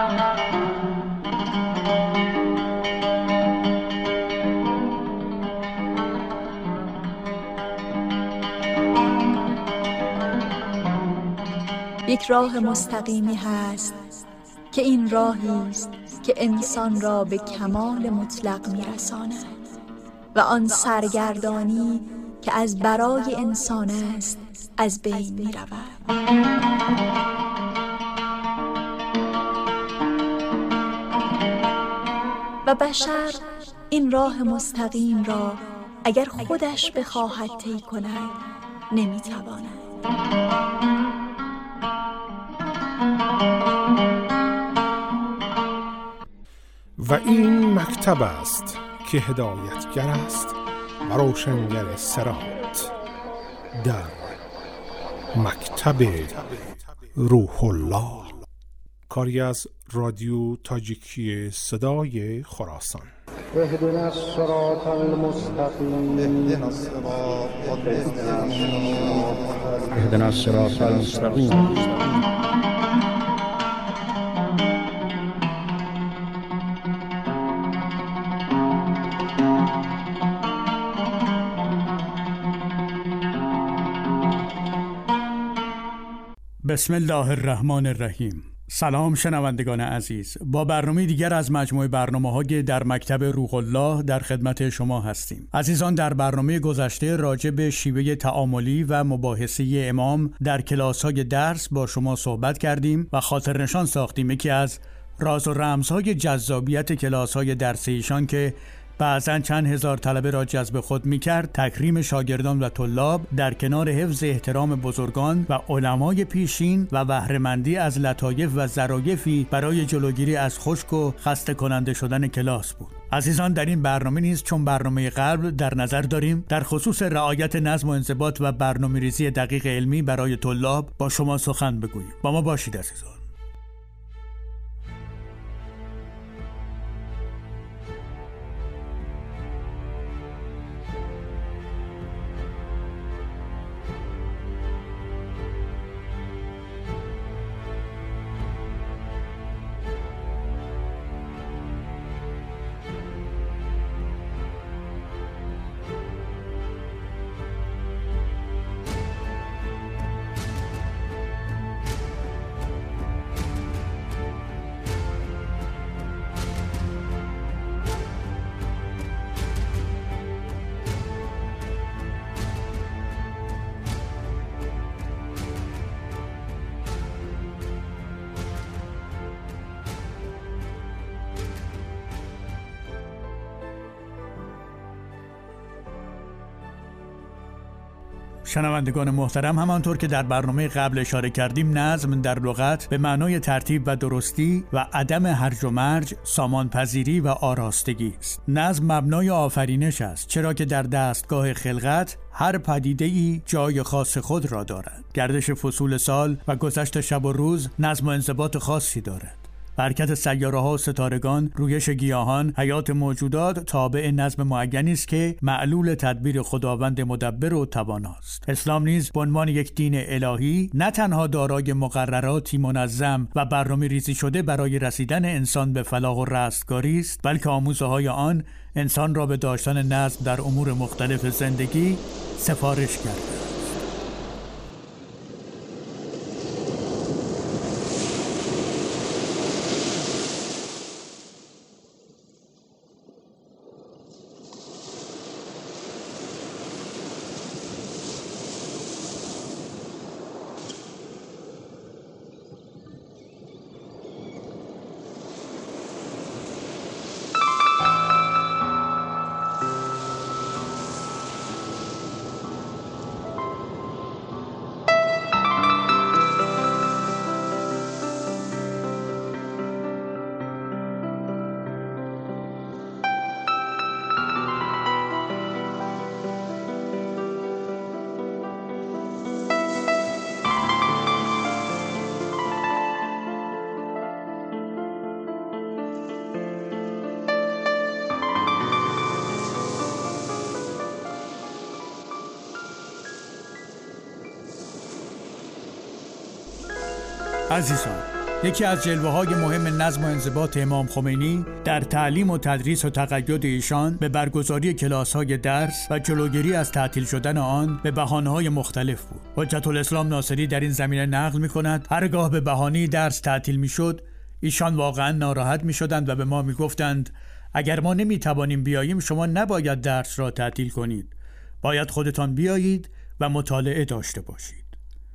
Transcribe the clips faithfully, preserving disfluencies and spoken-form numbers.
یک راه مستقیمی هست که این راهی است که انسان را به کمال مطلق می‌رساند و آن سرگردانی که از برای انسان است از بین می‌رود. و بشر این راه مستقیم را اگر خودش بخواهد طی کند نمی‌تواند. و این مکتب است که هدایتگر است و روشنگر صراط. در مکتب روح الله، کاری از رادیو تاجیکی صدای خراسان. اهدنا الصراط المستقیم اهدنا الصراط المستقیم. بسم الله الرحمن الرحیم. سلام شنوندگان عزیز، با برنامه دیگر از مجموعه برنامه‌های در مکتب روح الله در خدمت شما هستیم. عزیزان، در برنامه گذشته راجع به شیوه تعاملی و مباحثه امام در کلاس‌های درس با شما صحبت کردیم و خاطر نشان ساختیم یکی از راز و رمزهای جذابیت کلاس‌های درس ایشان که بعضاً چند هزار طلبه را جذب خود می‌کرد، تکریم شاگردان و طلاب در کنار حفظ احترام بزرگان و علمای پیشین و بهره‌مندی از لطایف و ظرافی برای جلوگیری از خشک و خسته کننده شدن کلاس بود. عزیزان، در این برنامه نیز چون برنامه قبل در نظر داریم در خصوص رعایت نظم و انضباط و برنامه‌ریزی دقیق علمی برای طلاب با شما سخن بگوییم. با ما باشید عزیزان. شنوندگان محترم، همانطور که در برنامه قبل اشاره کردیم، نظم در لغت به معنای ترتیب و درستی و عدم هرج و مرج، سامانپذیری و آراستگی است. نظم مبنای آفرینش است، چرا که در دستگاه خلقت هر پدیده‌ای جای خاص خود را دارد. گردش فصول سال و گذشت شب و روز نظم و انضباط خاصی دارد. حرکت سیاره‌ها و ستارگان، رویش گیاهان، حیات موجودات تابع نظم معینی است که معلول تدبیر خداوند مدبر و تواناست. اسلام نیز به عنوان یک دین الهی نه تنها دارای مقرراتی منظم و برنامه ریزی شده برای رسیدن انسان به فلاح و رستگاری است، بلکه آموزه‌های آن انسان را به داشتن نظم در امور مختلف زندگی سفارش کرده. عزیزان، یکی از جلوه‌های مهم نظم و انضباط امام خمینی در تعلیم و تدریس و تقید ایشان به برگزاری کلاس‌های درس و جلوگیری از تعطیل شدن آن به بهانه‌های مختلف بود. حجت الاسلام ناصری در این زمینه نقل می‌کند هرگاه به بهانه درس تعطیل می‌شد، ایشان واقعاً ناراحت می‌شدند و به ما می‌گفتند اگر ما نمی‌توانیم بیاییم شما نباید درس را تعطیل کنید. باید خودتان بیایید و مطالعه داشته باشید.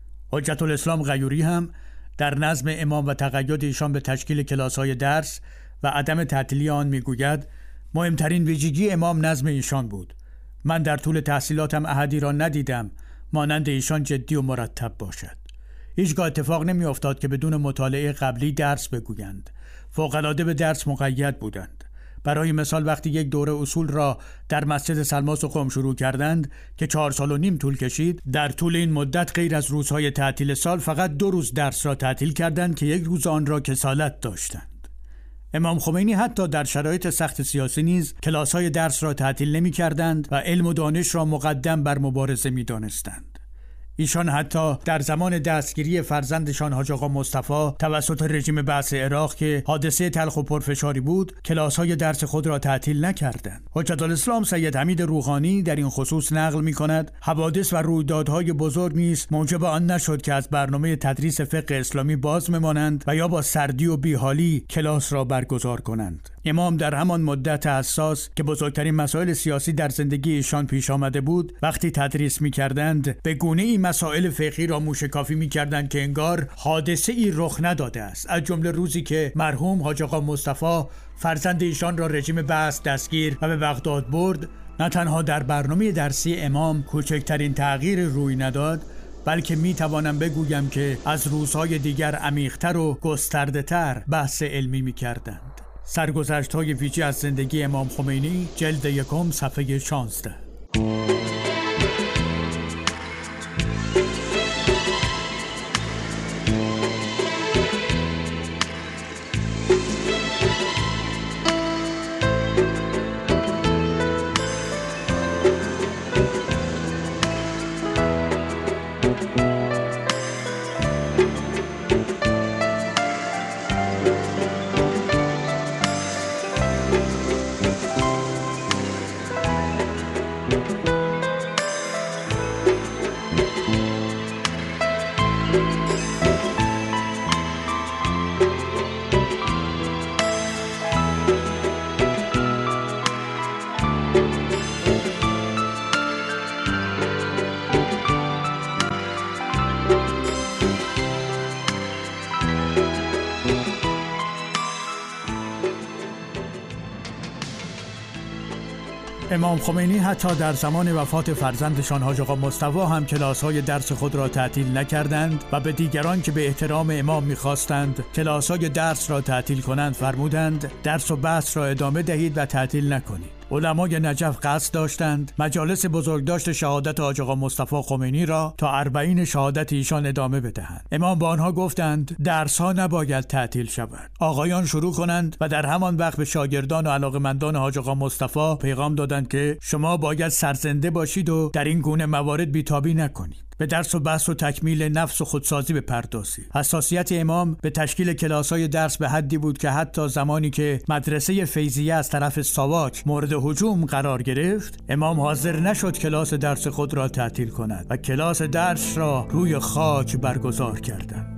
حجت الاسلام غیوری هم در نظم امام و تقید ایشان به تشکیل کلاس‌های درس و عدم تعطیلی آن میگوید مهمترین ویژگی امام نظم ایشان بود. من در طول تحصیلاتم احدی را ندیدم مانند ایشان جدی و مرتب باشد. هیچگاه اتفاق نمی افتاد که بدون مطالعه قبلی درس بگویند. فوق‌العاده به درس مقید بودند. برای مثال وقتی یک دوره اصول را در مسجد سلماس و قم شروع کردند که چهار سال و نیم طول کشید، در طول این مدت غیر از روزهای تعطیل سال فقط دو روز درس را تعطیل کردند که یک روز آن را کسالت داشتند. امام خمینی حتی در شرایط سخت سیاسی نیز کلاس‌های درس را تعطیل نمی کردند و علم و دانش را مقدم بر مبارزه می دانستند. ایشان حتی در زمان دستگیری فرزندشان حاج آقا مصطفی توسط رژیم بعث عراق که حادثه تلخ و پرفشاری بود، کلاس‌های درس خود را تعطیل نکردند. حجت الاسلام سید حمید روحانی در این خصوص نقل می‌کند حوادث و رویدادهای بزرگ نیز موجب آن نشد که از برنامه تدریس فقه اسلامی باز بمانند و یا با سردی و بیحالی کلاس را برگزار کنند. امام در همان مدت حساس که بزرگترین مسائل سیاسی در زندگی ایشان پیش آمده بود، وقتی تدریس می‌کردند به گونه‌ای مسائل فقهی را موشکافی می‌کردند که انگار حادثه‌ای رخ نداده است. از جمله روزی که مرحوم حاج آقا مصطفی فرزند ایشان را رژیم بعث دستگیر و به بغداد برد، نه تنها در برنامه درسی امام کوچکترین تغییر روی نداد، بلکه می‌توانم بگویم که از روزهای دیگر عمیق‌تر و گسترده‌تر بحث علمی می‌کردند. سرگذشت‌های ویژه از زندگی امام خمینی، جلد یکم، صفحه شانزده. امام خمینی حتی در زمان وفات فرزندشان حاج آقا مصطفی هم کلاس‌های درس خود را تعطیل نکردند و به دیگران که به احترام امام می‌خواستند کلاس‌های درس را تعطیل کنند فرمودند درس و بحث را ادامه دهید و تعطیل نکنید. علمای نجف قصد داشتند مجالس بزرگداشت شهادت حاج آقا مصطفی خمینی را تا اربعین شهادت ایشان ادامه بدهند. امام با آنها گفتند درس‌ها نباید تعطیل شود. آقایان شروع کنند و در همان وقت به شاگردان و علاقه‌مندان حاج آقا مصطفی پیغام دادند که شما باید سرزنده باشید و در این گونه موارد بی‌تابی نکنید. به درس و بحث و تکمیل نفس و خودسازی بپردازید. حساسیت امام به تشکیل کلاس‌های درس به حدی بود که حتی زمانی که مدرسه فیضیه از طرف ساواک مورد هجوم قرار گرفت، امام حاضر نشد کلاس درس خود را تعطیل کند و کلاس درس را روی خاک برگزار کردند.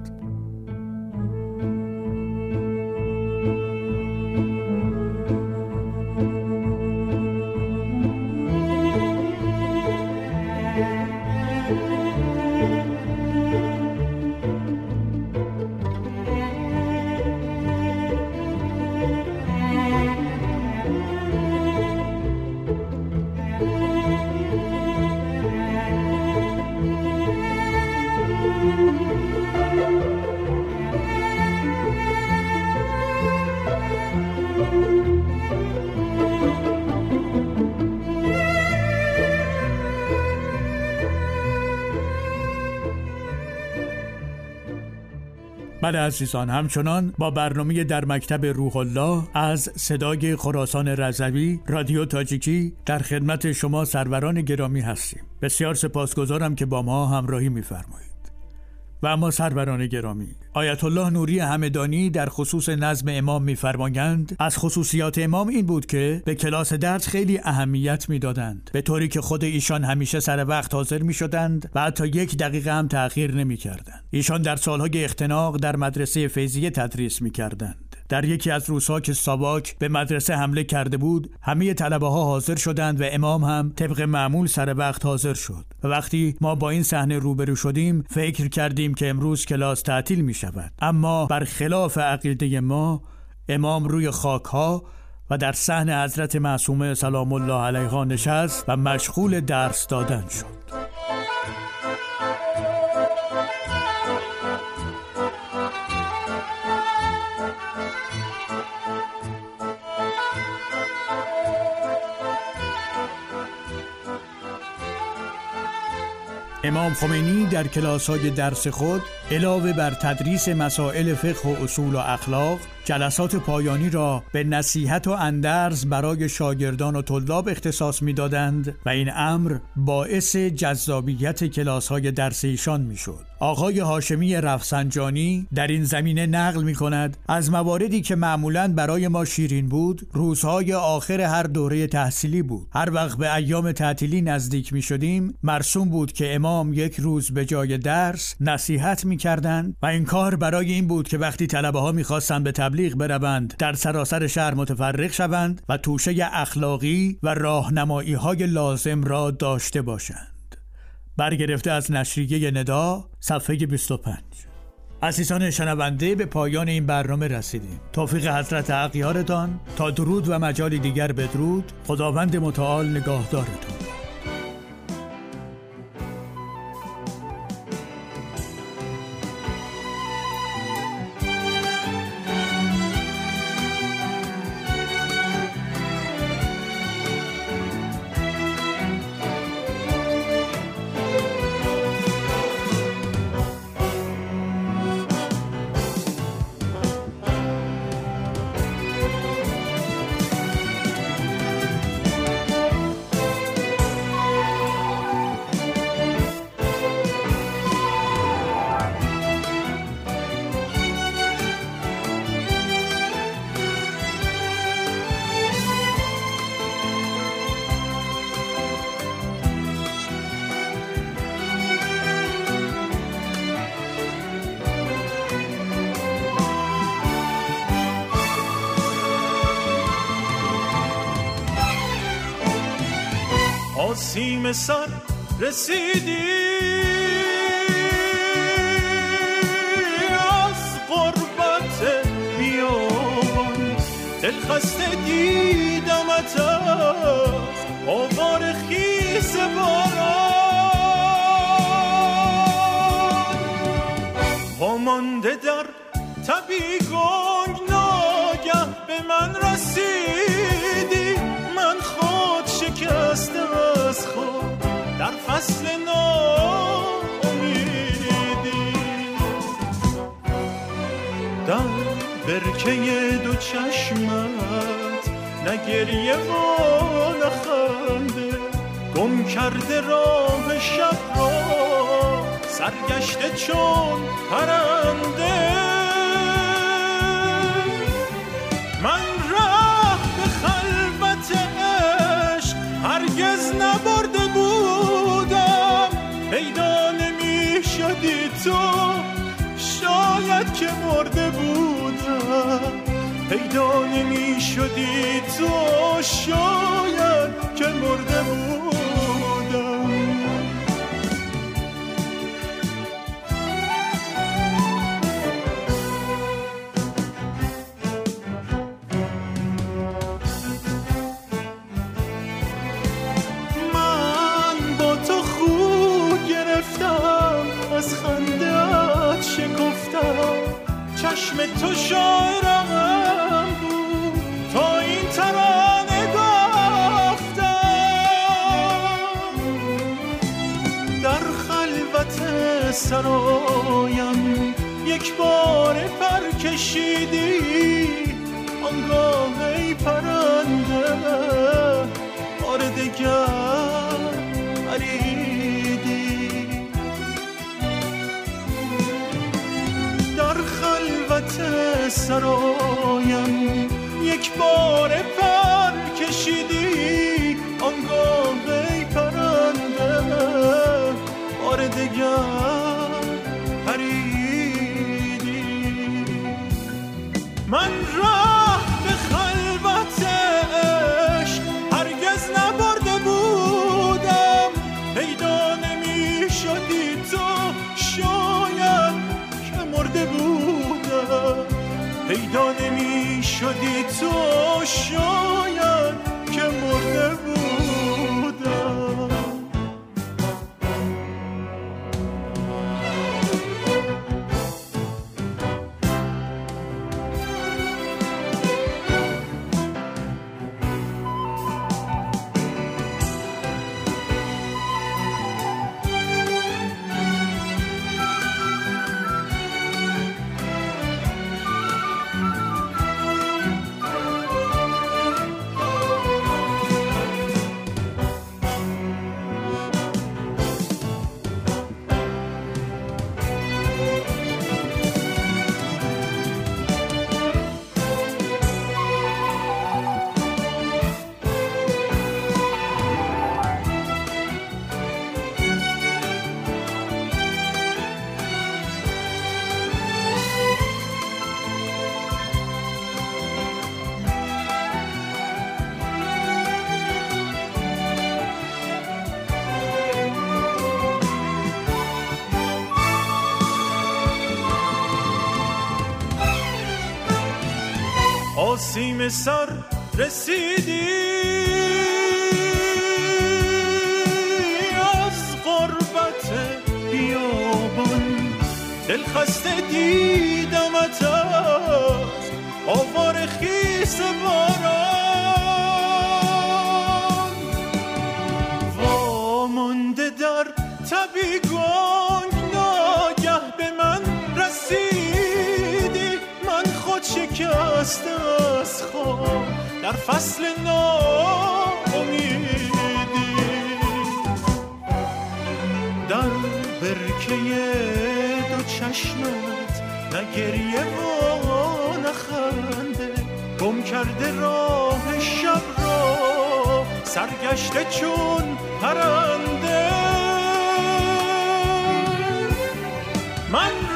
بله عزیزان، همچنان با برنامه در مکتب روح الله از صدای خراسان رضوی رادیو تاجیکی در خدمت شما سروران گرامی هستیم. بسیار سپاسگزارم که با ما همراهی می‌فرمایید. و اما سروران گرامی، آیت الله نوری همدانی در خصوص نظم امام می‌فرمایند از خصوصیات امام این بود که به کلاس درس خیلی اهمیت می‌دادند، به طوری که خود ایشان همیشه سر وقت حاضر می‌شدند و حتی یک دقیقه هم تأخیر نمی‌کردند. ایشان در سالهای اختناق در مدرسه فیضیه تدریس می‌کردند. در یکی از روزها که ساواک به مدرسه حمله کرده بود، همه طلبه‌ها حاضر شدند و امام هم طبق معمول سر وقت حاضر شد. و وقتی ما با این صحنه روبرو شدیم، فکر کردیم که امروز کلاس تعطیل می شود. اما برخلاف عقیده ما، امام روی خاک‌ها و در صحن حضرت معصومه سلام الله علیها نشست و مشغول درس دادن شد. امام خمینی در کلاس‌های درس خود علاوه بر تدریس مسائل فقه و اصول و اخلاق، جلسات پایانی را به نصیحت و اندرز برای شاگردان و طلاب اختصاص می‌دادند و این امر باعث جذابیت کلاس‌های درس ایشان می‌شد. آقای هاشمی رفسنجانی در این زمینه نقل می‌کند از مواردی که معمولاً برای ما شیرین بود، روزهای آخر هر دوره تحصیلی بود. هر وقت به ایام تعطیلی نزدیک می‌شدیم، مرسوم بود که امام یک روز به جای درس نصیحت می‌کردند و این کار برای این بود که وقتی طلبه‌ها می‌خواستند به تبلیغ بروند، در سراسر شهر متفرق شوند و توشه اخلاقی و راهنمایی‌های لازم را داشته باشند. برگرفته از نشریه ندا، صفحه بیست و پنج. عزیزان شنونده، به پایان این برنامه رسیدیم. توفیق حضرت اغیارتان، تا درود و مجال دیگر بدرود. خداوند متعال نگاهدارتان. آسیم سر رسیدی از غربت بیابان، دل خسته دیدمت از آوار خیز باران، وامانده در تبی گنگ ناگه به من رسیدی، من خود شکسته از خود در فصل ناامیدی، در برکه دو چشمت نه گریه و نه خنده، گم کرده راه شب را سرگشته چون پرنده، من راه به خلوت عشق هرگز نبرده بودم، پیدا نمی شدی تو شاید که مرده بودم، پیدا نمی شدی تو شاید که مرده بودم. از خنده‌ات شکفتم، چشم تو شاعرم بود تا این ترانه گفتم، در خلوت سرایم یک بار پر کشیدی، آنگاه ای پرنده بار دگر پریدی، سرایم یک بار پر کشیدی آنگاه ای پرنده بار دگر پریدی. من راه به خلوت عشق هرگز نبرده بودم، پیدا نمی شدی تو شاید که مرده بودم، پیدا نمی شدی تو شاید که مرده بودم. آسیم سر رسیدی از غربت بیابان، دل خسته دیدمت از آوار خیس باران، وامانده در تبیگان ناگه به من رسیدی، من خود شکسته از خواب در فصل ناامیدی، در برکه دو چشمت نه گریه و نه خنده، گم کرده راه شب را سرگشته چون پرنده. من